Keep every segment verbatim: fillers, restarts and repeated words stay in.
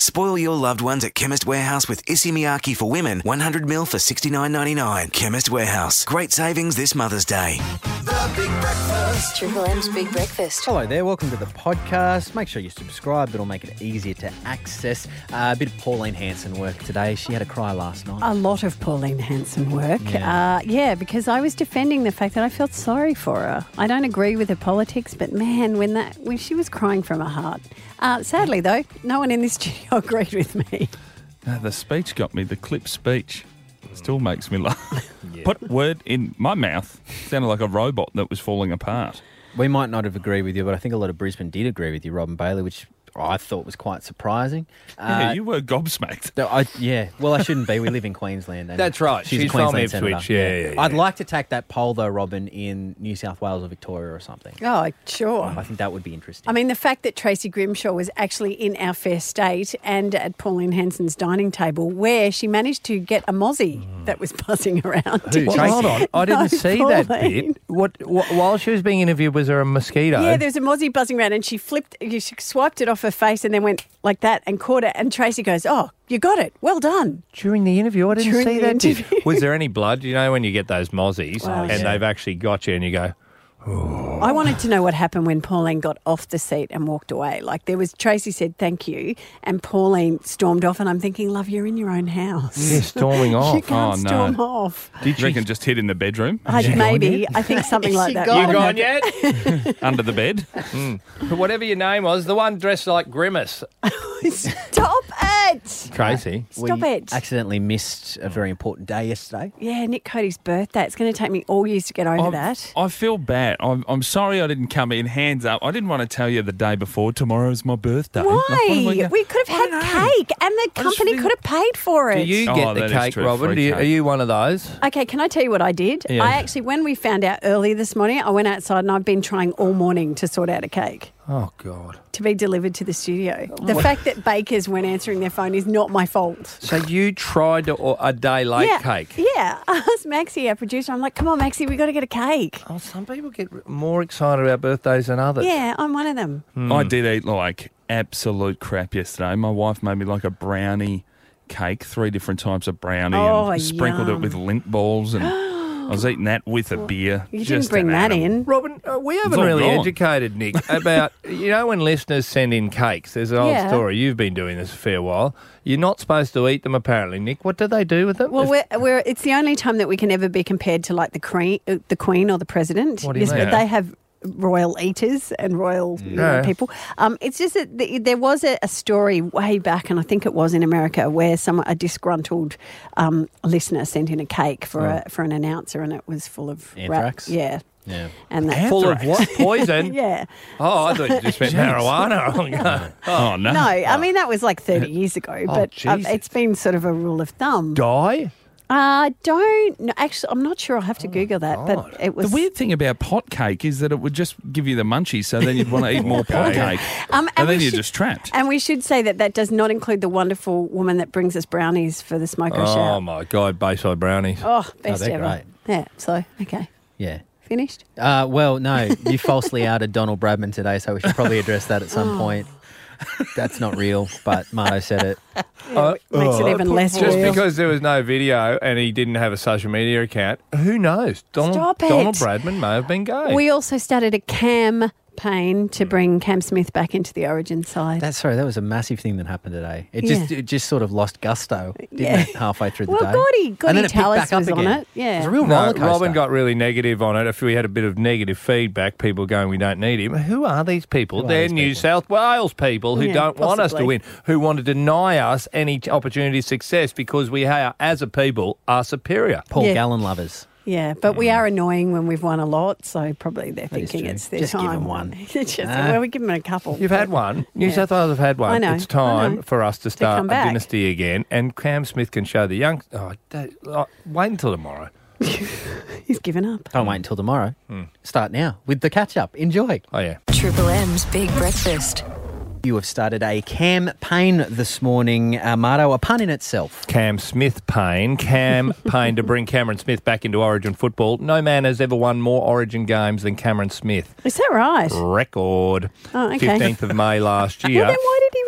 Spoil your loved ones at Chemist Warehouse with Issey Miyake for women, one hundred mil for sixty-nine ninety-nine. Chemist Warehouse. Great savings this Mother's Day. The Big Breakfast. Triple M's Big Breakfast. Hello there, welcome to the podcast. Make sure you subscribe, it'll make it easier to access. Uh, a bit of Pauline Hanson work today. She had a cry last night. A lot of Pauline Hanson work. Yeah. Uh, yeah, because I was defending the fact that I felt sorry for her. I don't agree with her politics, but man, when that when she was crying from her heart. Uh, sadly, though, no one in this studio agreed with me. Uh, the speech got me, the clip speech. Still makes me laugh. Yeah. Put word in my mouth. Sounded like a robot that was falling apart. We might not have agreed with you, but I think a lot of Brisbane did agree with you, Robin Bailey, which I thought was quite surprising. Yeah, Uh, you were gobsmacked. No, I, yeah, well, I shouldn't be. We live in Queensland. And That's right. She's, She's a Queensland from Ipswich. senator. Yeah, yeah, yeah. I'd like to take that poll, though, Robin, in New South Wales or Victoria or something. Oh, sure. I think that would be interesting. I mean, the fact that Tracy Grimshaw was actually in our fair state and at Pauline Hanson's dining table where she managed to get a mozzie that was buzzing around. Who, Well, Tracy? Hold on. I didn't No, see that Pauline. bit. What, what? While she was being interviewed, was there a mosquito? Yeah, there's a mozzie buzzing around and she flipped, she swiped it off her face and then went like that and caught it. And Tracy goes, oh, you got it. Well done. During the interview, I didn't During see the that interview. bit. Was there any blood? You know when you get those mozzies Well, and yeah. they've actually got you and you go, I wanted to know what happened when Pauline got off the seat and walked away. Like there was, Tracy said thank you and Pauline stormed off and I'm thinking, love, you're in your own house. yeah, storming off. You can't Oh, no. storm off. Did you reckon just hid in the bedroom? I, maybe. I think something like that. You might have gone happened. yet? Under the bed? Whatever your name was, the one dressed like Grimace. Stop it. Tracy. Stop we it. accidentally missed a very important day yesterday. Yeah, Nick Cody's birthday. It's going to take me all years to get over I- that. I feel bad. I'm, I'm sorry I didn't come in hands up. I didn't want to tell you the day before. Tomorrow's my birthday. Like, what am I Why? gonna- We could have I had don't know. cake and the I just company feel- could have paid for it. Do you Oh, get the that is cake, true, Robin? free Do you, cake. are you one of those? Okay, can I tell you what I did? Yeah. I actually, when we found out early this morning, I went outside and I've been trying all morning to sort out a cake Oh, God. to be delivered to the studio. The fact that bakers weren't answering their phone is not my fault. So you tried to, or a day late yeah, cake? Yeah. I asked Maxie, our producer, I'm like, come on, Maxie, we got to get a cake. Oh, some people get more excited about birthdays than others. Yeah, I'm one of them. I did eat like absolute crap yesterday. My wife made me like a brownie cake, three different types of brownie, Oh, and sprinkled yum. it with lint balls, and I was eating that with a beer. You didn't Just bring an that animal. in. Robin, uh, we haven't all really gone. educated Nick about, you know, when listeners send in cakes, there's an old Yeah. story. You've been doing this a fair while. You're not supposed to eat them, apparently, Nick. What do they do with them? Well, If- we're, we're, it's the only time that we can ever be compared to like the queen, uh, the queen or the president. What do you Is mean? They have royal eaters and royal you know, Yeah. people. Um, it's just that the, there was a, a story way back, and I think it was in America, where some a disgruntled um, listener sent in a cake for Oh. a, for an announcer, and it was full of Anthrax? Rat, yeah, Yeah. and that full of what? Poison? yeah. Oh, I thought you just meant marijuana. Oh, no. No, I mean that was like thirty years ago, Oh, but um, Jesus. it's been sort of a rule of thumb. Die? Uh, don't no, actually. I'm not sure. I'll have to Google that, God. but it was The weird thing about pot cake is that it would just give you the munchies, so then you'd want to eat more pot Okay. cake, Um, and we then you're should- just trapped. And we should say that that does not include the wonderful woman that brings us brownies for the smoker Oh, shout. my God, Bayside brownies. Oh, best they're ever. great. Yeah. So okay, Yeah. finished. Uh, well, no, you falsely outed Donald Bradman today, so we should probably address that at some Oh. point. That's not real, but Marto said it. Uh, Makes it even less Just real. because there was no video and he didn't have a social media account, who knows? Donald, Stop it. Donald Bradman may have been gay. We also started a campaign to bring Cam Smith back into the Origin side. That's sorry, that was a massive thing that happened today. It just Yeah. it just sort of lost gusto, didn't Yeah. it, halfway through the well, day? Gordy, And Gordy then it picked Tallis back up was on again. it. Yeah. It was a real no, roller coaster. Robin got really negative on it. If we had a bit of negative feedback, people going, we don't need him. Who are these people? Who are They're these New people? South Wales people who Yeah, don't want us to possibly. win, who want to deny us any t- opportunity of success because we are, as a people, are superior. Paul Yeah. Gallen lovers. Yeah, but we are annoying when we've won a lot, so probably they're is thinking true. it's their Just give time. them one. Just, Nah. well, we give them a couple. You've had one. New Yeah. South Wales have had one. I know, It's I time know. for us to start come a back. dynasty again, and Cam Smith can show the young. Oh, that, oh, wait until tomorrow. He's given up. Don't wait until tomorrow. Start now with the catch-up. Enjoy. Oh, yeah. Triple M's Big Breakfast. You have started a campaign this morning, uh, Marto, a pun in itself. Cam Smith Payne. Cam Payne to bring Cameron Smith back into Origin football. No man has ever won more Origin games than Cameron Smith. Is that right? Record. Oh, okay. fifteenth of May last year. Well, then why did he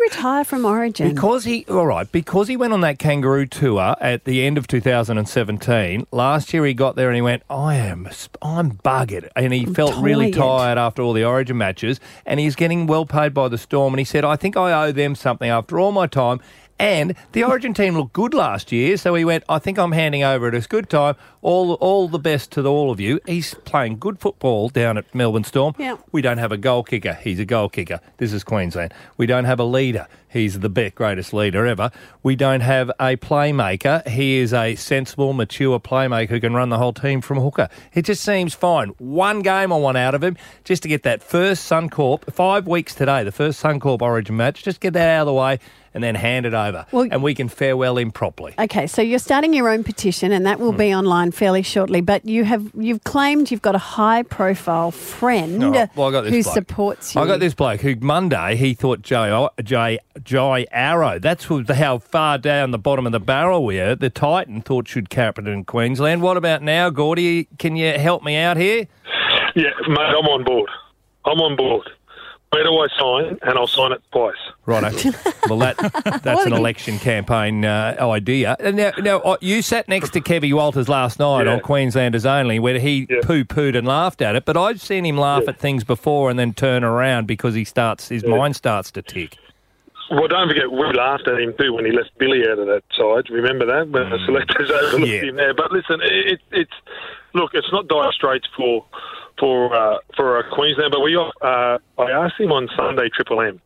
retire from Origin? Because he, all right, because he went on that kangaroo tour at the end of two thousand seventeen. Last year he got there and he went, I am, I'm buggered. And he I'm felt really tired. tired after all the Origin matches. And he's getting well paid by the Storm. And he said, I think I owe them something after all my time. And the Origin team looked good last year, so he went, I think I'm handing over at a good time. All all the best to the, all of you. He's playing good football down at Melbourne Storm. Yeah. We don't have a goal kicker. He's a goal kicker. This is Queensland. We don't have a leader. He's the best, greatest leader ever. We don't have a playmaker. He is a sensible, mature playmaker who can run the whole team from hooker. It just seems fine. One game I want out of him, just to get that first Suncorp, five weeks today, the first Suncorp Origin match, just get that out of the way and then hand it over. Well, and we can farewell him properly. Okay, so you're starting your own petition, and that will Hmm. be online fairly shortly. But you have you've claimed you've got a high-profile friend No, well, I got this who bloke. supports you. I got this bloke who Monday he thought Jai Jai Jai Arrow. That's who- how far down the bottom of the barrel we are. The Titan thought should captain in Queensland. What about now, Gordy? Can you help me out here? Yeah, mate, I'm on board. I'm on board. Where do I sign? And I'll sign it twice. Righto. Well, that that's an Well, election campaign uh, idea. And now, now, uh, you sat next to Kevy Walters last night Yeah. on Queenslanders Only, where he Yeah. poo-pooed and laughed at it. But I've seen him laugh Yeah. at things before and then turn around because he starts his mind starts to tick. Well, don't forget, we laughed at him too when he left Billy out of that side. Remember that? When the selectors overlooked Yeah. him there. But listen, it, it's... Look, it's not dire straits for for uh, for uh, Queensland, but we uh, I asked him on Sunday Triple M,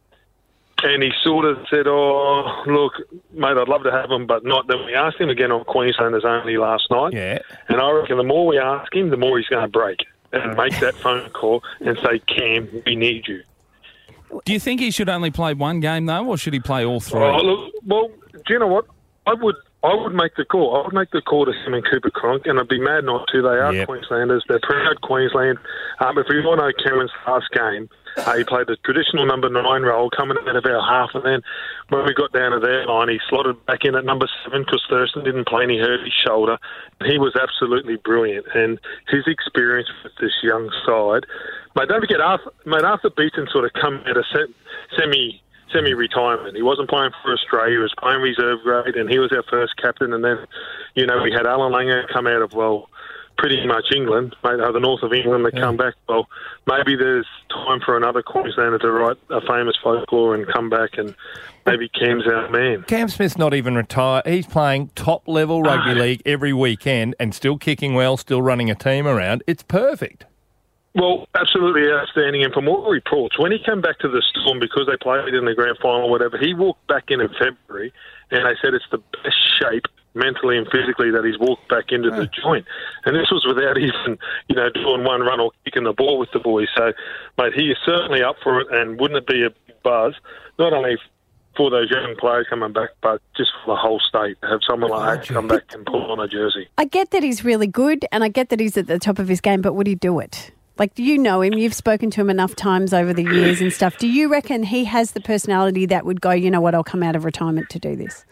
and he sort of said, oh, look, mate, I'd love to have him, but not. Then we asked him again on Queenslanders Only last night, Yeah. and I reckon the more we ask him, the more he's going to break and make that phone call and say, Cam, we need you. Do you think he should only play one game, though, or should he play all three? Oh, look, well, do you know what? I would I would make the call. I would make the call to him and Cooper Cronk, and I'd be mad not to. They are Yep. Queenslanders. They're proud Queensland. Um, if you want to know Cameron's last game, uh, he played the traditional number nine role, coming out of our half, and then when we got down to their line, he slotted back in at number seven because Thurston didn't play and he hurt his shoulder. He was absolutely brilliant, and his experience with this young side. Mate, don't forget, Arthur, mate, Arthur Beaton sort of come at a se- semi... semi-retirement. He wasn't playing for Australia. He was playing reserve grade, and he was our first captain. And then, you know, we had Alan Langer come out of, well, pretty much England, mate, uh, the north of England, to come back. Well, maybe there's time for another Queenslander to write a famous folklore and come back, and maybe Cam's our man. Cam Smith's not even retired. He's playing top-level rugby league every weekend and still kicking well, still running a team around. It's perfect. Well, absolutely outstanding. And from all reports, when he came back to the Storm, because they played in the grand final or whatever, he walked back in in February, and they said it's the best shape mentally and physically that he's walked back into the joint. And this was without even, you know, doing one run or kicking the ball with the boys. So, mate, he is certainly up for it, and wouldn't it be a big buzz, not only for those young players coming back, but just for the whole state to have someone like that come back and pull on a jersey. I get that he's really good, and I get that he's at the top of his game, but would he do it? Like, you know him, you've spoken to him enough times over the years and stuff. Do you reckon he has the personality that would go, you know what, I'll come out of retirement to do this?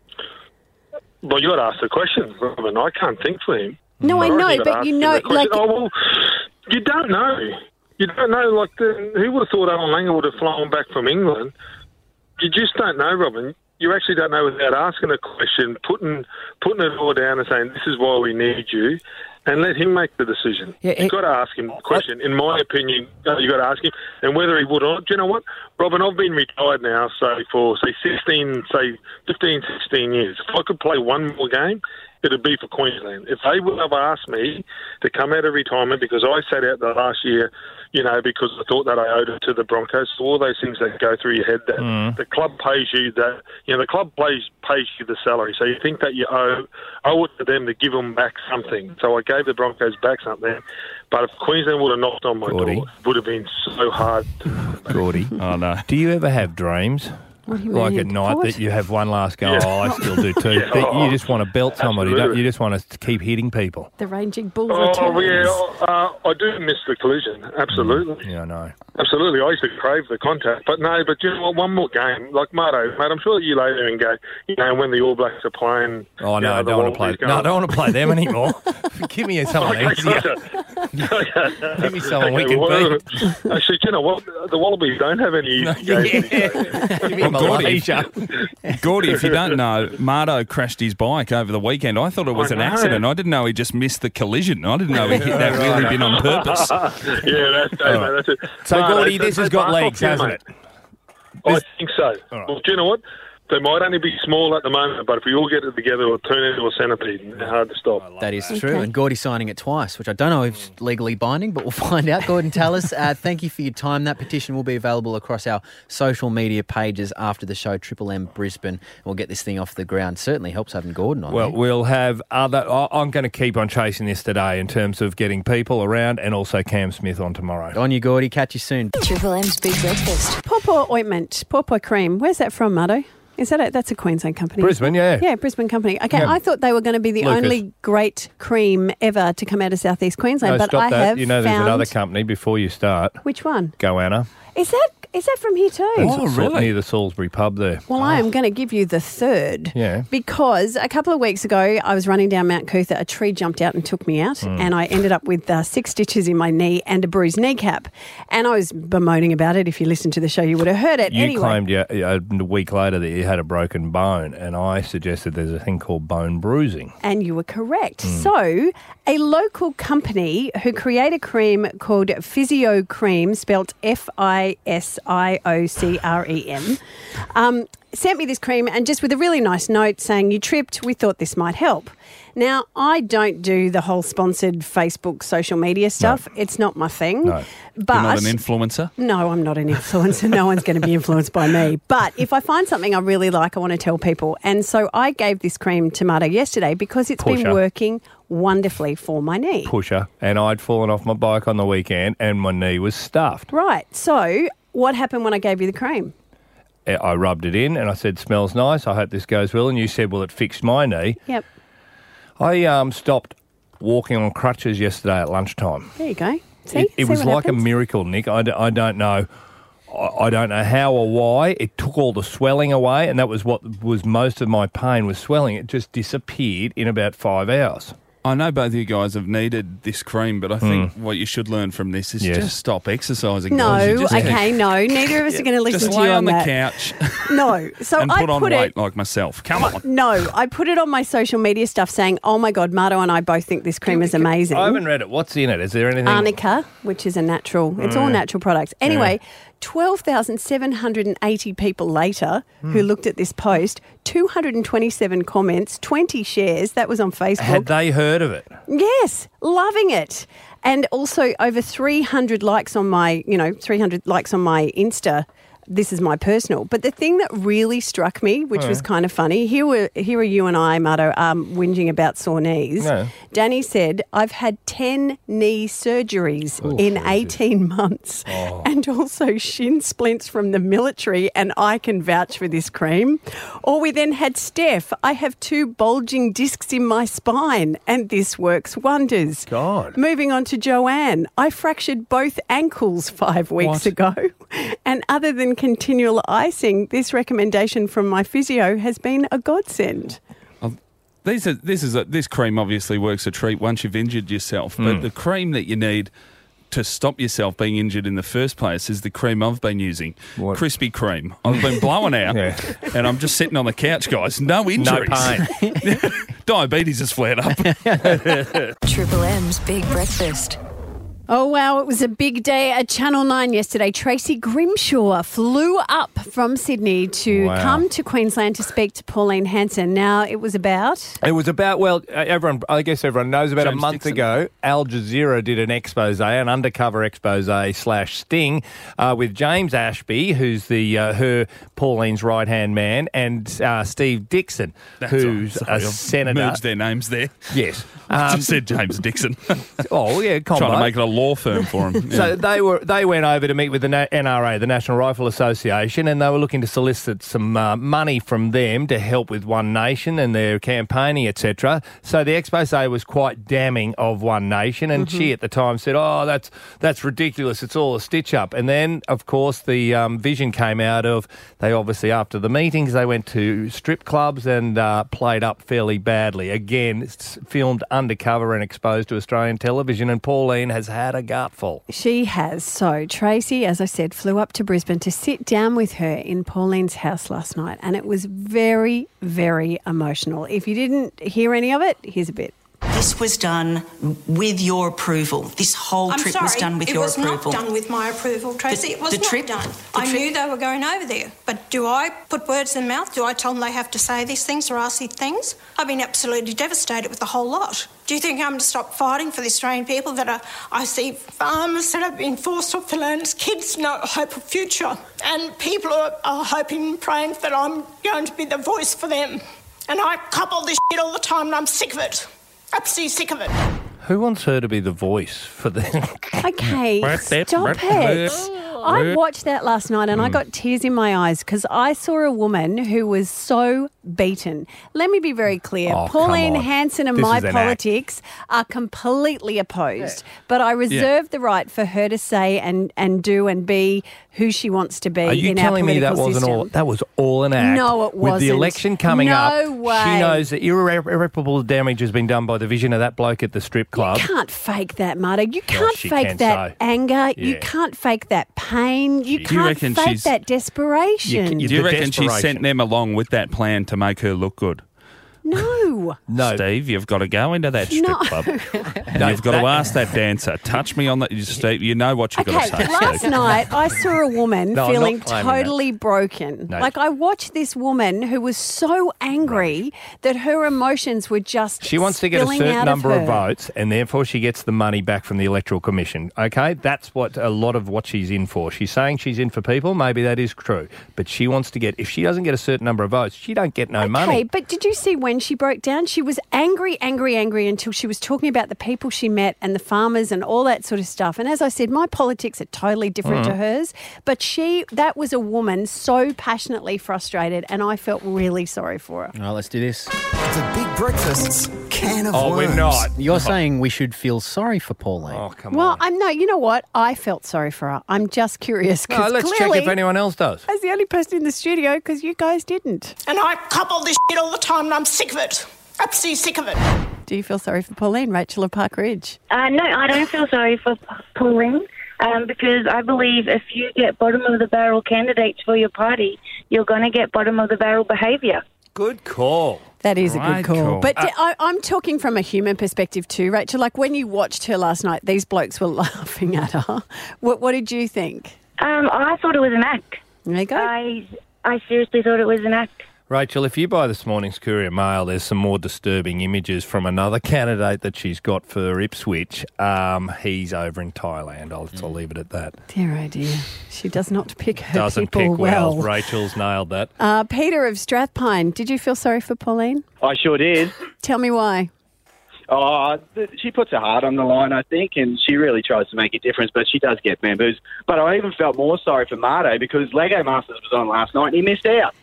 Well, you got to ask the question, Robin. I can't think for him. No, I Sorry, know, gotta but ask you him know, that question. like- Oh, well, you don't know. You don't know, like, the, who would have thought Alan Langer would have flown back from England? You just don't know, Robin. You actually don't know without asking a question, putting putting it all down and saying, this is why we need you, and let him make the decision. Yeah, You've it- got to ask him the question. In my opinion, you've got to ask him, and whether he would or not. Do you know what, Robin, I've been retired now, say, for, say, sixteen, say, fifteen, sixteen years. If I could play one more game, it'd be for Queensland. If they would have asked me to come out of retirement because I sat out the last year, you know, because I thought that I owed it to the Broncos, all those things that go through your head, that Mm. the club pays you that, you know, the club pays pays you the salary, so you think that you owe owe it to them to give them back something. So I gave the Broncos back something, but if Queensland would have knocked on my Gordy. door, it would have been so hard. Gordy, Oh, no. do you ever have dreams? What do you Like mean? at night What? that you have one last go, Yeah. oh, I still do too. Yeah. That you just want to belt somebody, don't Absolutely. you? just want to keep hitting people. The Raging Bull Oh, returns. yeah, uh, I do miss the collision, absolutely. Yeah, I know. Absolutely, I used to crave the contact, but no, but you know what, one more game, like Marto, mate, I'm sure you lay there and go, you know, when the All Blacks are playing... Oh, you no, know, I the don't want to play. Wallabies No, going- I don't want to play them anymore. Give me someone Okay, easier. gotcha. Give me someone we Okay, can well, beat. Actually, you know what, the Wallabies don't have any easy games. Yeah. Give me a Gordy, Malaysia. Gordy, if you don't know, Mardo crashed his bike over the weekend. I thought it was I an know. accident. I didn't know he just missed the collision. I didn't know he hit that wheelie bin on purpose. yeah, that's, right. that's it. So, No, Gordy, they- this they has got bark legs, off you, hasn't mate. it? I think so. right. Well, do you know what? They might only be small at the moment, but if we all get it together, it'll turn into a centipede. They're hard to stop. That is true. Okay. And Gordy's signing it twice, which I don't know if it's legally binding, but we'll find out. Gordon, tell us. Uh, thank you for your time. That petition will be available across our social media pages after the show, Triple M Brisbane. We'll get this thing off the ground. Certainly helps having Gordon on Well, there. we'll have other... I- I'm going to keep on chasing this today in terms of getting people around and also Cam Smith on tomorrow. On you, Gordy. Catch you soon. Triple M's Big Breakfast. Pawpaw ointment, pawpaw cream. Where's that from, Mardo? Is that a, that's a Queensland company? Brisbane, yeah. Yeah, Brisbane company. Okay, Yeah. I thought they were going to be the Lucas. only great cream ever to come out of southeast Queensland, No, but stop I that. have You know there's found... another company before you start. Which one? Goanna. Is that is that from here too? Oh, really? Near the Salisbury pub there. Well, I am going to give you the third. Yeah. Because a couple of weeks ago, I was running down Mount Cootha, a tree jumped out and took me out, Hmm. and I ended up with uh, six stitches in my knee and a bruised kneecap. And I was bemoaning about it. If you listened to the show, you would have heard it. You anyway, claimed yeah, yeah, a week later that you had a broken bone, and I suggested there's a thing called bone bruising. And you were correct. Hmm. So, a local company who create a cream called Physio Cream, spelt F I S I O C R E M, um, sent me this cream and just with a really nice note saying, you tripped, we thought this might help. Now, I don't do the whole sponsored Facebook social media stuff. It's not my thing. No. But You're not an influencer? no, I'm not an influencer. No one's going to be influenced by me. But if I find something I really like, I want to tell people. And so I gave this cream to Mardo yesterday because it's been Pusher. working wonderfully for my knee. Pusher. And I'd fallen off my bike on the weekend, and my knee was stuffed. Right. So what happened when I gave you the cream? I rubbed it in, and I said, smells nice, I hope this goes well. And you said, well, it fixed my knee. Yep. I um, stopped walking on crutches yesterday at lunchtime. There you go. See? It, it See was what like happens? a miracle, Nick. I, d- I don't know. I, I don't know how or why. It took all the swelling away, and that was what was most of my pain was swelling. It just disappeared in about five hours. I know both of you guys have needed this cream, but I think what you should learn from this is Hmm. Yes. just stop exercising. No, guys. You just okay, no. Neither of us are going to listen Just to lay you on, on the that. couch No. So and I put on put weight it. like myself. Come on. No, I put it on my social media stuff saying, oh my God, Mardo and I both think this cream is amazing. I haven't read it. What's in it? Is there anything? Arnica, which is a natural, it's all natural products. Anyway, twelve thousand seven hundred eighty people later who looked at this post, two hundred twenty-seven comments, twenty shares. That was on Facebook. Had they heard of it? Yes, loving it. And also over three hundred likes on my, you know, three hundred likes on my Insta. This is my personal. But the thing that really struck me, which was kind of funny, here were here are you and I, Mardo, um, whinging about sore knees. No. Danny said, I've had ten knee surgeries in eighteen months and also shin splints from the military, and I can vouch for this cream. Or we then had Steph, I have two bulging discs in my spine and this works wonders. God. Moving on to Joanne, I fractured both ankles five weeks What? ago. And other than continual icing, this recommendation from my physio has been a godsend. These are, this is a, this cream obviously works a treat once you've injured yourself, Hmm. but the cream that you need to stop yourself being injured in the first place is the cream I've been using. What? Krispy Kreme. I've been blowing out Yeah. and I'm just sitting on the couch, guys. No injuries. No pain. Diabetes has flared up. Triple M's Big Breakfast. Oh, wow. It was a big day at Channel nine yesterday. Tracy Grimshaw flew up from Sydney to Wow. come to Queensland to speak to Pauline Hanson. Now, it was about... It was about, well, uh, everyone, I guess everyone knows about a James month Dixon. ago, Al Jazeera did an expose, an undercover expose slash sting uh, with James Ashby, who's the uh, her, Pauline's right-hand man, and uh, Steve Dixon, That's who's all right. a Sorry, I've senator. merged their names there. Yes. I Um, just said James Dixon. oh, yeah, combo. Trying to make it a law firm for him. Yeah. So they were they went over to meet with the Na- N R A, the National Rifle Association, and they were looking to solicit some uh, money from them to help with One Nation and their campaigning, et cetera. So the expose was quite damning of One Nation, and she at the time said, "Oh, that's that's ridiculous. It's all a stitch up." And then, of course, the um, vision came out of they obviously after the meetings they went to strip clubs and uh, played up fairly badly. Again, it's filmed undercover and exposed to Australian television, and Pauline has had had a gutful. She has. So Tracy, as I said, flew up to Brisbane to sit down with her in Pauline's house last night, and it was very, very emotional. If you didn't hear any of it, here's a bit. This was done with your approval. This whole I'm trip sorry, was done with it your was approval. not done with my approval, Tracy. The- it was the not trip- done. the I trip- knew they were going over there. But do I put words in their mouth? Do I tell them they have to say these things or ask these things? I've been absolutely devastated with the whole lot. Do you think I'm to stop fighting for the Australian people that are... I see farmers that have been forced off the land, kids no hope of future, and people are, are hoping and praying that I'm going to be the voice for them. And I couple this shit all the time and I'm sick of it. Absolutely sick of it. Who wants her to be the voice for them? Okay, stop it. I watched that last night and I got tears in my eyes because I saw a woman who was so beaten. Let me be very clear. Oh, Pauline come on. Hanson and This my is an politics are completely opposed, but I reserve the right for her to say and, and do and be who she wants to be Are you in our telling me political that wasn't system. all? That was all an act. No, it With the wasn't. election coming No up, way. she knows that irre- irreparable damage has been done by the vision of that bloke at the strip club. You can't fake that, Marta. You can't she fake can that so. anger. You Yeah. can't fake that pain. You Do you can't reckon fake she's- that desperation. You- Do you The reckon she desperation. sent them along with that plan to make her look good? No. No, Steve, you've got to go into that strip No. club. And you've got to ask that dancer, touch me on the... Steve, you know what you've Okay, got to say, last Steve. night I saw a woman No, I'm not feeling claiming that. totally broken. No. Like I watched this woman who was so angry that her emotions were just she wants to get a spilling certain out number of, of, her. votes, and therefore she gets the money back from the Electoral Commission. Okay, that's what a lot of what she's in for. She's saying she's in for people. Maybe that is true, but she wants to get. If she doesn't get a certain number of votes, she don't get no Okay, money. but did you see when she broke down? She was angry, angry, angry until she was talking about the people she met and the farmers and all that sort of stuff. And as I said, my politics are totally different Mm. to hers. But she, that was a woman so passionately frustrated, and I felt really sorry for her. All right, let's do this. The Big Breakfast's can of Oh, worms. we're not. You're saying we should feel sorry for Pauline. Oh, come Well, on. I'm no, you know what? I felt sorry for her. I'm just curious No, because let's clearly, check if anyone else does. as the only person in the studio, because you guys didn't. And I couple this shit all the time and I'm sick of it. Absolutely sick of it. Do you feel sorry for Pauline, Rachel of Park Ridge? Uh, no, I don't feel sorry for Pauline um, because I believe if you get bottom of the barrel candidates for your party, you're going to get bottom of the barrel behaviour. Good call. That is a Right, good call. cool. But Uh, I, I'm talking from a human perspective too, Rachel. Like when you watched her last night, these blokes were laughing at her. What, what did you think? Um, I thought it was an act. There you go. I, I seriously thought it was an act. Rachel, if you buy this morning's Courier Mail, there's some more disturbing images from another candidate that she's got for Ipswich. Um, he's over in Thailand. I'll, I'll leave it at that. Dear, oh dear. She does not pick her Doesn't people pick well. well. Rachel's nailed that. Uh, Peter of Strathpine, did you feel sorry for Pauline? I sure did. Tell me why. Oh, th- she puts her heart on the line, I think, and she really tries to make a difference, but she does get bamboozled. But I even felt more sorry for Marto because Lego Masters was on last night and he missed out.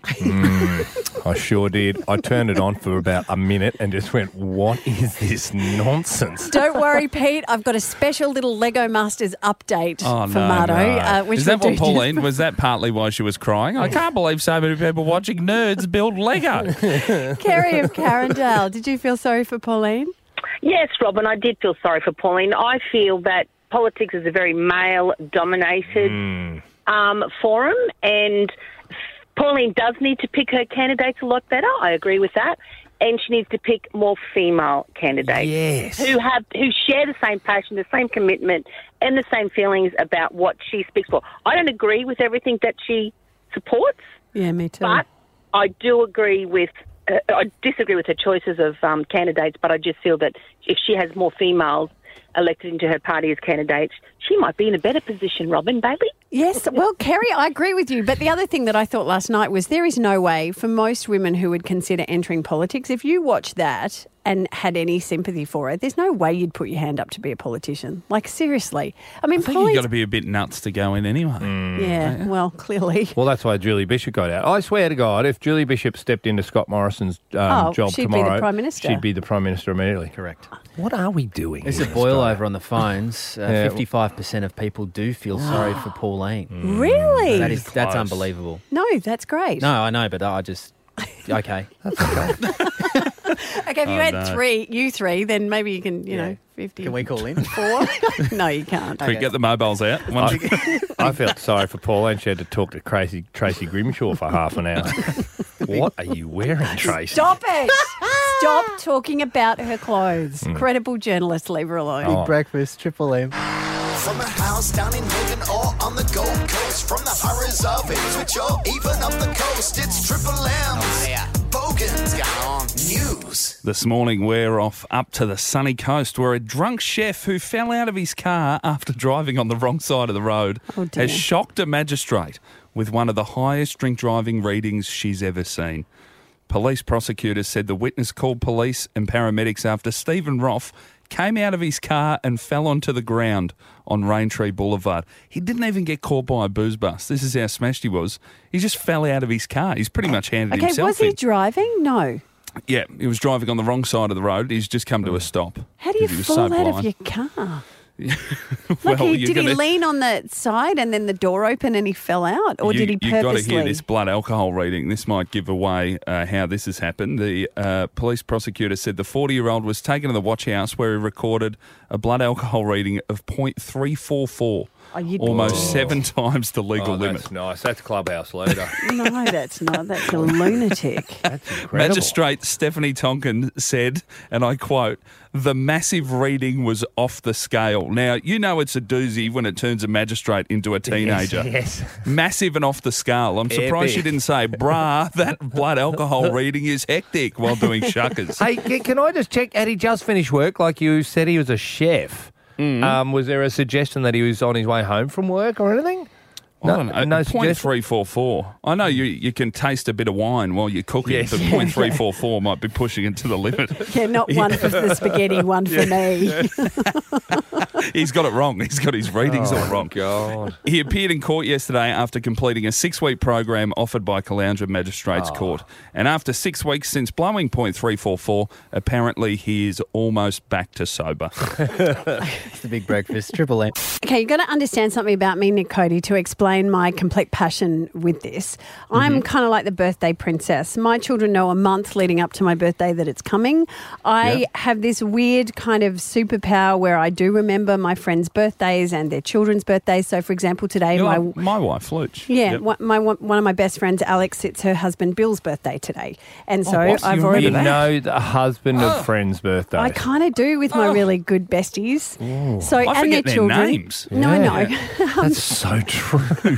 Mm, I sure did. I turned it on for about a minute and just went, what is this nonsense? Don't worry, Pete. I've got a special little Lego Masters update Oh, for no, Marto. no. Uh, which Is that we'll what do Pauline, just- was that partly why she was crying? I can't believe so many people watching nerds build Lego. Kerry of Carindale, did you feel sorry for Pauline? Yes, Robin, I did feel sorry for Pauline. I feel that politics is a very male-dominated Mm. um, forum, and Pauline does need to pick her candidates a lot better. I agree with that. And she needs to pick more female candidates Yes. who have who share the same passion, the same commitment, and the same feelings about what she speaks for. I don't agree with everything that she supports, Yeah, me too. but I do agree with. Uh, I disagree with her choices of um, candidates, but I just feel that if she has more females elected into her party as candidates, she might be in a better position, Robin Bailey. Yes, well, Kerry, I agree with you. But the other thing that I thought last night was there is no way for most women who would consider entering politics, if you watch that and had any sympathy for it, there's no way you'd put your hand up to be a politician. Like, seriously. I mean, I think Pauline's- you've got to be a bit nuts to go in anyway. Yeah, well, clearly. Well, that's why Julie Bishop got out. I swear to God, if Julie Bishop stepped into Scott Morrison's um, Oh, job she'd be the tomorrow, Prime Minister. she'd be the Prime Minister immediately. Correct. What are we doing? There's in a boil Australia? over on the phones. Uh, Yeah. fifty-five percent of people do feel sorry for Pauline. Really? That is that's Close. unbelievable. No, that's great. No, I know, but I just okay. That's okay. Okay, if you Oh, had no. three, you three, then maybe you can, you know, fifty. Can we call in? Four? No, you can't. Can we get the mobiles out? One- I felt sorry for Pauline. She had to talk to Tracy, Tracy Grimshaw for half an hour. What are you wearing, Tracy? Stop it! Stop talking about her clothes. Hmm. Credible journalist, leave her alone. Oh. Big breakfast, Triple M. From a house down in Hilton or on the Gold Coast, from the horrors of Ipswich or even up the coast, it's Triple M's Bogan's News. This morning, we're off up to the sunny coast where a drunk chef who fell out of his car after driving on the wrong side of the road Oh, dear. has shocked a magistrate with one of the highest drink driving readings she's ever seen. Police prosecutors said the witness called police and paramedics after Stephen Roth came out of his car and fell onto the ground on Raintree Boulevard. He didn't even get caught by a booze bus. This is how smashed he was. He just fell out of his car. He's pretty much handed Okay, himself was he in. driving? No. Yeah, he was driving on the wrong side of the road. He's just come to a stop. How do you 'cause he was fall so out blind. of your car? Well, Like, he, you're did he gonna- lean on the side and then the door opened and he fell out? Or you, did he You've got to purposely? hear this blood alcohol reading. This might give away uh, how this has happened. The uh, police prosecutor said the forty-year-old was taken to the watch house where he recorded a blood alcohol reading of point three four four. Oh, you- Almost Oh. seven times the legal Oh, limit. that's nice. That's clubhouse leader. No, that's not. That's a lunatic. That's incredible. Magistrate Stephanie Tonkin said, and I quote, "The massive reading was off the scale." Now, you know it's a doozy when it turns a magistrate into a teenager. Yes. Massive and off the scale. I'm surprised Epic. she didn't say, brah, that blood alcohol reading is hectic while doing shuckers. Hey, ca- can I just check? Had he just finished work? Like you said, he was a chef. Mm. Um, was there a suggestion that he was on his way home from work or anything? I don't know. no point suggestion? three four four. I know you you can taste a bit of wine while you're cooking, Yes. but point three four four might be pushing it to the limit. Yeah, not one for the spaghetti, one for me. He's got it wrong. He's got his readings all wrong. God. He appeared in court yesterday after completing a six-week program offered by Caloundra Magistrates Court. And after six weeks since blowing point three four four, apparently he is almost back to sober. It's the Big Breakfast, Triple M. Okay, you've got to understand something about me, Nick Cody, to explain my complete passion with this. I'm Mm-hmm. kind of like the birthday princess. My children know a month leading up to my birthday that it's coming. I Yeah. have this weird kind of superpower where I do remember my friends' birthdays and their children's birthdays. So, for example, today You're my like my wife, Luch. yeah, Yep. one, my one one of my best friends, Alex, it's her husband Bill's birthday today, and so Oh, what? I've You already. You know the husband of friend's birthday. I kind of do with my really good besties. So I and forget their their children. names. No, Yeah. no. That's so true.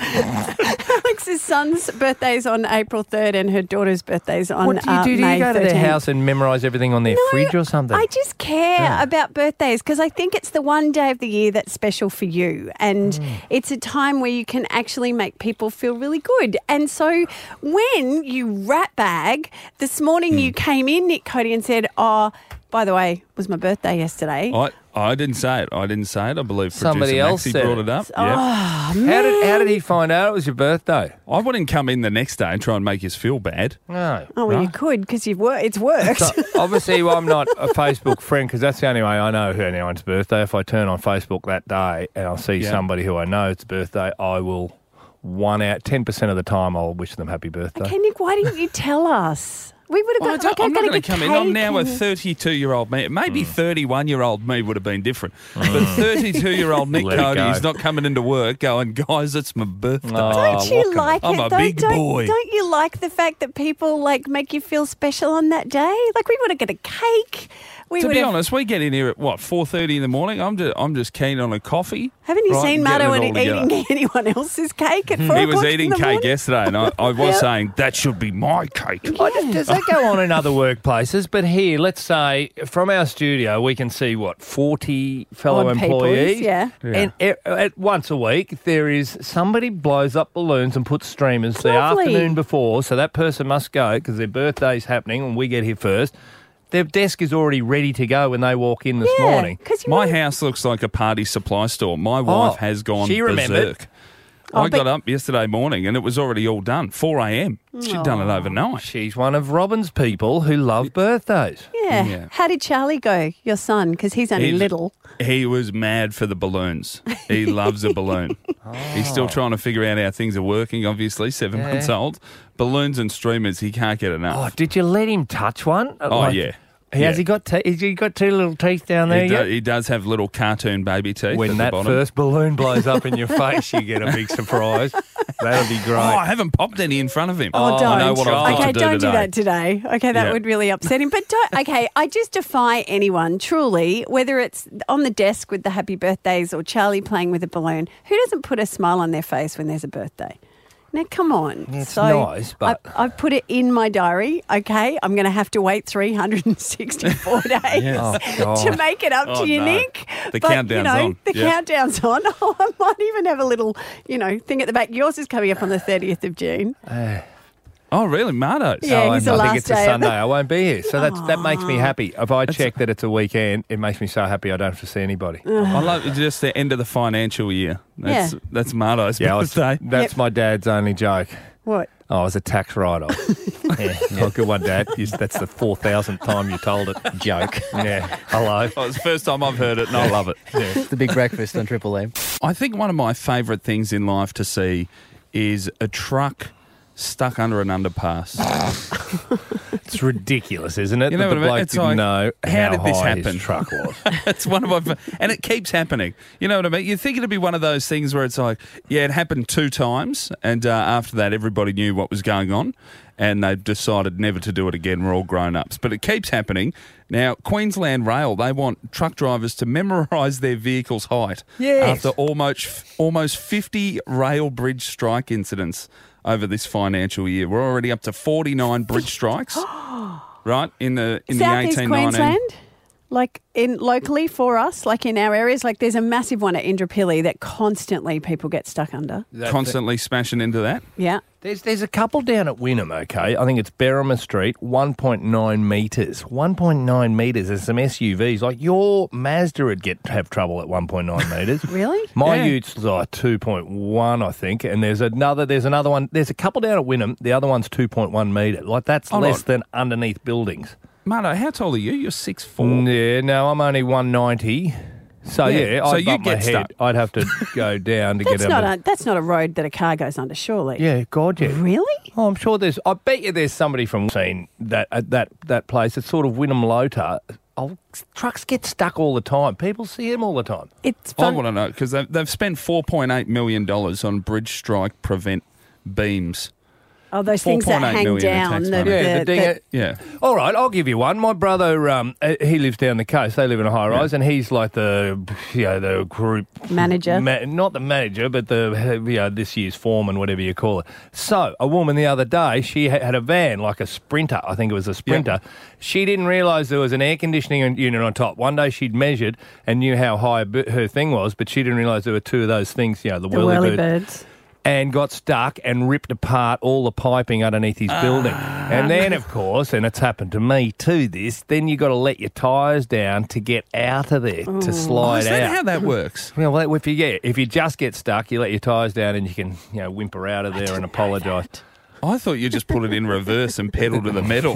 Alex's son's birthday's on April third, and her daughter's birthday's on What do you uh, do? Do May you go to their thirteenth. house and memorise everything on their No, fridge or something? I just care Yeah. about birthdays because I think it's the one day of the year that's special for you. And Mm. it's a time where you can actually make people feel really good. And so when you rat bag, this morning Mm. you came in, Nick Cody, and said, oh, by the way, it was my birthday yesterday. I, I didn't say it. I didn't say it. I believe Somebody producer else Maxie said brought it. it up. Oh, Yeah. how did how did he find out it was your birthday? I wouldn't come in the next day and try and make us feel bad. No. Oh, well, you Right. could because you've wor- it's worked. So, obviously, well, I'm not a Facebook friend because that's the only way I know who anyone's birthday. If I turn on Facebook that day and I'll see Yeah. somebody who I know it's birthday, I will one out ten percent of the time I'll wish them happy birthday. Okay, Nick, why didn't you tell us? We would have Well, I got. don't- Like, I I'm not gotta going to get come in. I'm cake now a and- thirty-two-year-old me. Maybe thirty-one-year-old me would have been different. But thirty-two-year-old Nick Let it Cody go. is not coming into work going, guys, it's my birthday. Oh, Don't what you can- like I'm it a though? big don't, boy. Don't you like the fact that people like make you feel special on that day? Like we would have got a cake. We To would be have. honest, we get in here at, what, four thirty in the morning? I'm just, I'm just keen on a coffee. Haven't you right, seen and getting Matto it and all together. eating anyone else's cake at four He was o'clock in eating the cake morning? yesterday, and I, I was Yeah. saying, that should be my cake. I just, does that go on in other workplaces? But here, let's say from our studio, we can see what forty fellow Odd peoples, employees. yeah. Yeah. And e- at once a week, there is somebody blows up balloons and puts streamers the Lovely. afternoon before, so that person must go because their birthday's happening and we get here first. Their desk is already ready to go when they walk in this Yeah, morning. 'cause you My want- house looks like a party supply store. My wife has gone she remembered. berserk. Oh, I but- got up yesterday morning and it was already all done. four a.m. She'd done it overnight. She's one of Robin's people who love birthdays. Yeah. Yeah. How did Charlie go, your son? Because he's only He's- little. He was mad for the balloons. He loves a balloon. He's still trying to figure out how things are working, obviously, seven Yeah. months old. Balloons and streamers, he can't get enough. Oh, did you let him touch one? Oh, Like, yeah. He, Has Yeah. he got te- has he got two little teeth down there He, do- yet? he does have little cartoon baby teeth When at that the bottom. first balloon blows up in your face, you get a big surprise. That'll be great. Oh, I haven't popped any in front of him. Oh, don't. I know what I've got okay, to do don't today. do that today. Okay, that Yeah. would really upset him. But don't, okay, I just defy anyone, truly, whether it's on the desk with the happy birthdays or Charlie playing with a balloon, who doesn't put a smile on their face when there's a birthday? Now, come on. Yeah, it's so nice, but- I, I've put it in my diary, okay? I'm going to have to wait three hundred sixty-four days Yes. Oh, God. to make it up Oh, to you, no. Nick. The but, countdown's you know, on. The Yeah. countdown's on. Oh, I might even have a little, you know, thing at the back. Yours is coming up on the thirtieth of June. Oh, really? Mardo's? Yeah, Oh, he's and the I last think it's a day of Sunday. the- I won't be here. So that's, that makes me happy. If I check that it's a weekend, it makes me so happy I don't have to see anybody. I love it, just the end of the financial year. That's Yeah. that's Mardo's Yeah, I was- birthday. that's my dad's only joke. What? Oh, I was a tax write-off. yeah. Oh, good one, Dad. You- That's the four thousandth time you told it. Joke. Yeah. Hello. Oh, it's the first time I've heard it and I love it. It's the big breakfast on Triple M. I think one of my favourite things in life to see is a truck stuck under an underpass. It's ridiculous, isn't it? You know that what the I mean? bloke It's didn't like, know how did this high happen? his truck was. It's one of my, fa- and it keeps happening. You know what I mean? You think it'd be one of those things where it's like, yeah, it happened two times, and uh, after that, everybody knew what was going on, and they decided never to do it again. We're all grown ups, but it keeps happening. Now, Queensland Rail, they want truck drivers to memorise their vehicle's height Yes. after almost almost fifty rail bridge strike incidents over this financial year. We're already up to forty-nine bridge strikes. Right, in the in Southeast the eighteen nineteen. Queensland, like in locally for us, like in our areas, like there's a massive one at Indooroopilly that constantly people get stuck under. Constantly smashing into that. Yeah. There's there's a couple down at Wynnum, okay? I think it's Berrima Street, one point nine metres. one point nine metres. There's some S U Vs. Like your Mazda would get have trouble at one point nine metres. Really? My Yeah. Utes like two point one, I think. And there's another there's another one. There's a couple down at Wynnum. The other one's two point one metre. Like that's Hold less on. than underneath buildings. Marto, how tall are you? You're six four. Yeah, no, I'm only one ninety. So Yeah, yeah, so I'd you bump my get head. stuck. I'd have to go down to That's get not under. a that's not a road that a car goes under, surely. Yeah, God, yeah. Really? Oh, I'm sure there's. I bet you there's somebody from seen that at that that place. It's sort of Wynnum Lota. Oh, trucks get stuck all the time. People see them all the time. It's I fun. want to know because they've, they've spent four point eight million dollars on bridge strike prevent beams. Oh, those things that four point eight hang million in down. tax that- money. Yeah, that- the that- Yeah. All right, I'll give you one. My brother, um, uh, he lives down the coast. They live in a high rise, and he's like the, you know, the group Manager. ma- not the manager, but the, you know, this year's foreman, whatever you call it. So, a woman the other day, she ha- had a van, like a Sprinter. I think it was a Sprinter. She didn't realise there was an air conditioning unit on top. One day she'd measured and knew how high b- her thing was, but she didn't realise there were two of those things, you know, the, the whirly, whirly bird. birds. And got stuck and ripped apart all the piping underneath his building. And then, of course, and it's happened to me too, this, then you got to let your tyres down to get out of there, to Oh, slide is that out. how that works? Well, if you get, if you just get stuck, you let your tyres down and you can, you know, whimper out of there and apologise. I thought you just put it in reverse and pedal to the metal.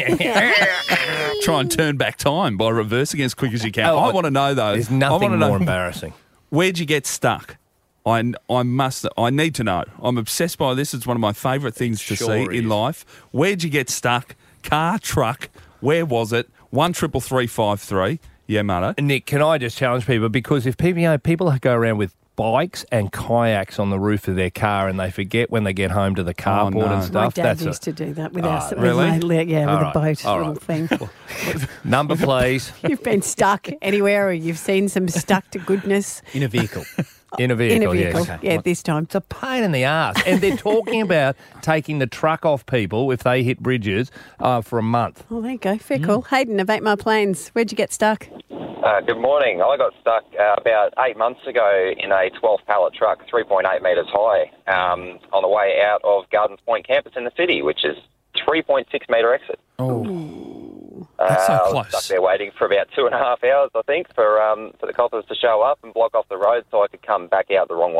Try and turn back time by reversing as quick as you can. Oh, I want to know though. There's I nothing wanna know, more embarrassing. Where'd you get stuck? I, I must. I need to know. I'm obsessed by this. It's one of my favourite things to Sure see is. in life. Where'd you get stuck? Car, truck. Where was it? One triple three five three. Yeah, Marto. Nick, can I just challenge people? Because if people, you know, people go around with bikes and kayaks on the roof of their car and they forget when they get home to the carport no. and My stuff. dad that's used a, to do that with Oh, us. with really? my le- yeah, All with right, a boat all little right. thing. number, please. You've been stuck anywhere or you've seen some stuck to goodness In a vehicle. In a vehicle, in a vehicle. yes. Yeah, this time. It's a pain in the ass. And they're talking about taking the truck off people if they hit bridges uh, for a month. Oh, there you go. Fair cool. Hayden of Eight Mile Plains, where'd you get stuck? Uh, good morning. I got stuck uh, about eight months ago in a twelve pallet truck, three point eight metres high, um, on the way out of Gardens Point campus in the city, which is three point six metre exit. Oh, Uh, that's so I was close. stuck there waiting for about two and a half hours, I think, for um, for the coppers to show up and block off the road so I could come back out the wrong way.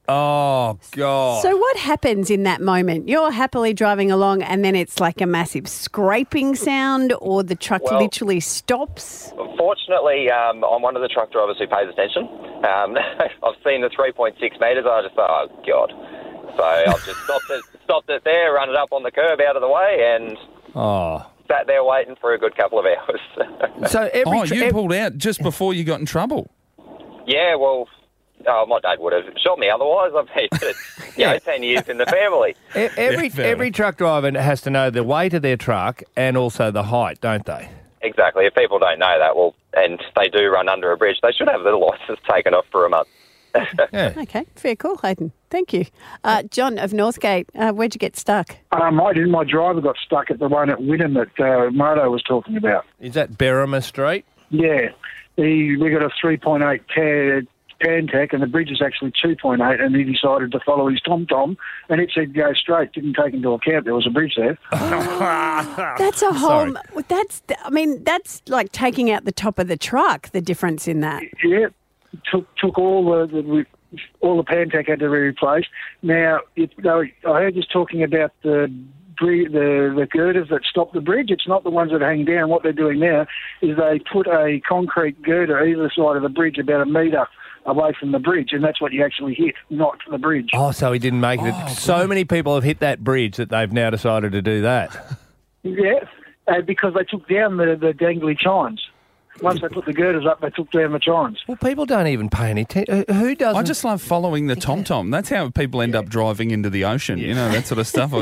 Oh, God. So what happens in that moment? You're happily driving along and then it's like a massive scraping sound or the truck Well- literally stops? Fortunately, um, I'm one of the truck drivers who pays attention. Um, I've seen the three point six metres. I just thought, oh, God. So I've just stopped it, stopped it there, run it up on the curb out of the way, and Oh. sat there waiting for a good couple of hours. So every oh, tr- you ev- pulled out just before you got in trouble. Yeah, well, oh, my dad would have shot me otherwise. I've been, you know, ten years in the family. e- every fair every enough. truck driver has to know the weight of their truck and also the height, don't they? Exactly. If people don't know that, well, and they do run under a bridge, they should have their licence taken off for a month. Okay, fair call, Hayden. Thank you. Uh, John of Northgate, uh, where'd you get stuck? Um, I didn't. My driver got stuck at the one at Wynnum that uh, Mardo was talking about. Is that Berrima Street? Yeah. He, we got a three point eight ca- Pantech and the bridge is actually two point eight and he decided to follow his tom-tom and it said go straight. Didn't take into account there was a bridge there. That's a whole. That's. I mean, that's like taking out the top of the truck. The difference in that. Yeah. Took took all the, the all the Pantech had to be replaced. Now, it, no, I heard you talking about the bri- the the girders that stop the bridge. It's not the ones that hang down. What they're doing now is they put a concrete girder either side of the bridge about a metre away from the bridge, and that's what you actually hit, not the bridge. Oh, so he didn't make it. So many people have hit that bridge that they've now decided to do that. Yeah, uh, because they took down the, the dangly chines. Once they put the girders up, they took down the chines. Well, people don't even pay any attention. Who doesn't? I just love following the tom-tom. That's how people end up driving into the ocean, you know, that sort of stuff.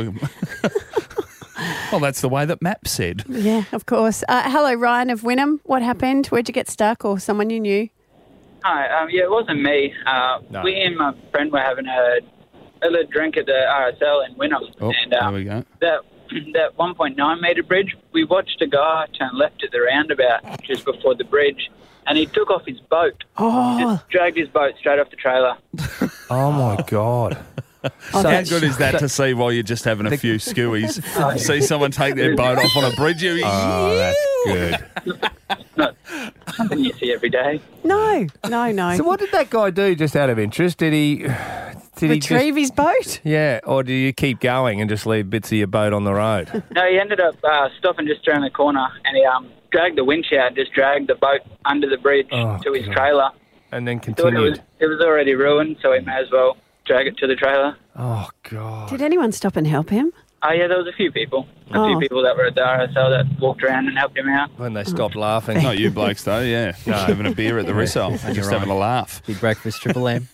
Well, that's the way that Map said. Yeah, of course. Uh, hello, Ryan of Wynnum. What happened? Where'd you get stuck, or someone you knew? Hi, um, yeah, it wasn't me. Uh, No. We and my friend were having a, a little drink at the R S L in Wynnum. Oh, and, um, there we go. That, that one point nine metre bridge, we watched a guy turn left at the roundabout just before the bridge, and he took off his boat. Oh. Just dragged his boat straight off the trailer. Oh, my God. So how good is that to see while you're just having a few skewies? See someone take their boat off on a bridge. You, Oh, that's good. Something you see every day. No, no, no. So what did that guy do just out of interest? Did he... Did Retrieve he his boat? Yeah, or do you keep going and just leave bits of your boat on the road? No, he ended up uh, stopping just around the corner, and he um, dragged the winch out, just dragged the boat under the bridge Oh, to his God. trailer. And then Thought it continued. was, it was already ruined, so he may as well drag it to the trailer. Oh, God. Did anyone stop and help him? Oh, yeah, there was a few people. A Oh. few people that were at the R S L that walked around and helped him out. When they stopped laughing. Not you blokes, though, yeah. No. Having a beer at the Rissole. You're Just right. having a laugh. Big breakfast, Triple M.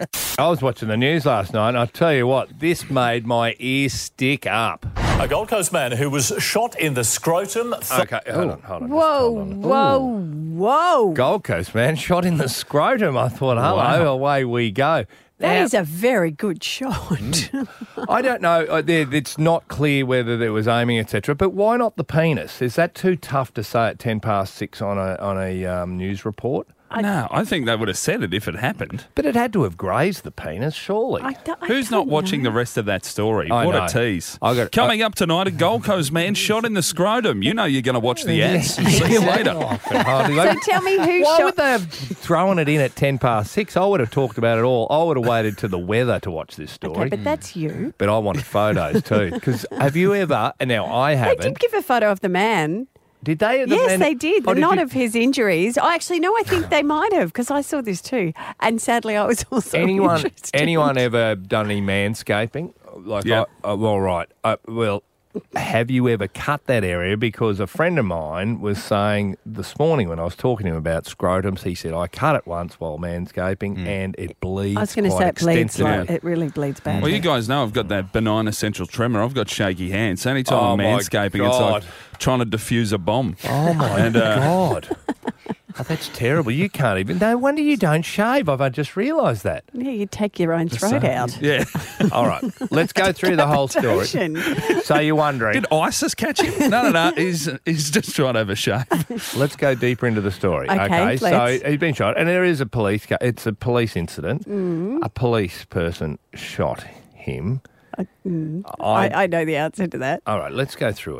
I was watching the news last night, and I tell you what, this made my ears stick up. A Gold Coast man who was shot in the scrotum. Okay, hold on, hold on. Whoa, whoa, whoa. Gold Coast man shot in the scrotum. I thought, hello, Wow. away we go. That Now, is a very good shot. I don't know. uh, there- It's not clear whether there was aiming, et cetera. But why not the penis? Is that too tough to say at ten past six on a on a um, news report? No, I think they would have said it if it happened. But it had to have grazed the penis, surely. I don't- I Who's not don't watching know. the rest of that story? I what know. a tease. I got- Coming up tonight, a Gold Coast man shot in the scrotum. You know you're going to watch the ads. See you later. Oh, for hardly- So tell me who Why shot. would they have thrown it in at ten past six? I would have talked about it all. I would have waited to the weather to watch this story. Okay, but that's you. But I wanted photos too. Because have you ever, and now I They haven't. did give a photo of the man. Did they? The Yes, man- they did. Oh, The not you- of his injuries. I actually no, I think they might have because I saw this too. And sadly, I was also Anyone, interested. anyone ever done any manscaping? Like, Yep. I, uh, well, right. Uh, well, have you ever cut that area? Because a friend of mine was saying this morning when I was talking to him about scrotums, he said, I cut it once while manscaping and it bleeds I was going to quite say it bleeds. extensively. Like, it really bleeds badly. Well, you guys know I've got that benign essential tremor. I've got shaky hands. Anytime Oh, I'm my manscaping, it's like God. trying to defuse a bomb. Oh, my And, uh, God. Oh, that's terrible. You can't even... No wonder you don't shave. I've just realised that. Yeah, you take your own throat so- out. Yeah. All right. Let's go through the whole story. Decapitation. So you're wondering... Did ISIS catch him? No, no, no. He's, he's just trying to have a shave. Let's go deeper into the story. Okay, so let's. he's been shot, and there is a police. Ca- it's a police incident. Mm. A police person shot him. Mm. I- I, I know the answer to that. All right, let's go through it.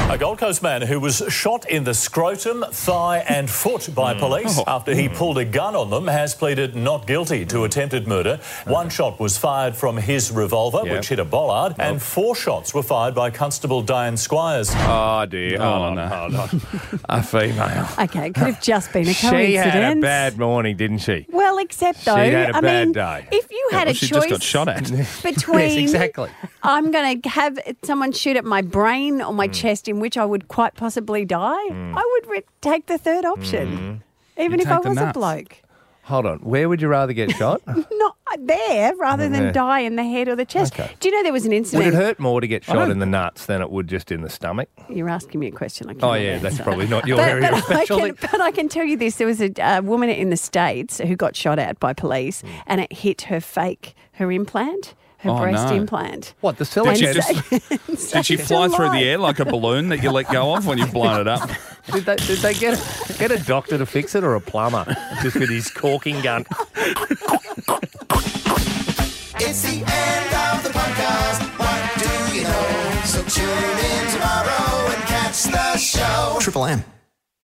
A Gold Coast man who was shot in the scrotum, thigh and foot by police Oh. after he pulled a gun on them has pleaded not guilty to attempted murder. One shot was fired from his revolver, Yep. which hit a bollard, and four shots were fired by Constable Diane Squires. Oh, dear. Hold Oh, on, no. hold on. A female. Okay, it could have just been a coincidence. She had a bad morning, didn't she? Well, except though, She had a I bad mean, day. if you Yeah, had well, a she choice just got shot at. between Yes, exactly. I'm going to have someone shoot at my brain or my Mm. chest, in which I would quite possibly die, I would re- take the third option, even You if I take the was a nuts. bloke. Hold on. Where would you rather get shot? Not there, rather than Yeah. die in the head or the chest. Okay. Do you know there was an Would incident? it hurt more to get I shot don't- in the nuts than it would just in the stomach? You're asking me a question. I Oh, cannot yeah, that's answer. probably not your But, area of but, I specialty. can, but I can tell you this: there was a uh, woman in the States who got shot at by police, and it hit her fake, her implant, her Oh, breast no. implant. What, the Did silicone? she, And just, so- did she so fly through alive. the air like a balloon that you let go of when you've blown it up? Did they, did they get, a, get a doctor to fix it or a plumber just with his caulking gun? It's the end of the podcast. What do you know? So tune in tomorrow and catch the show. Triple M.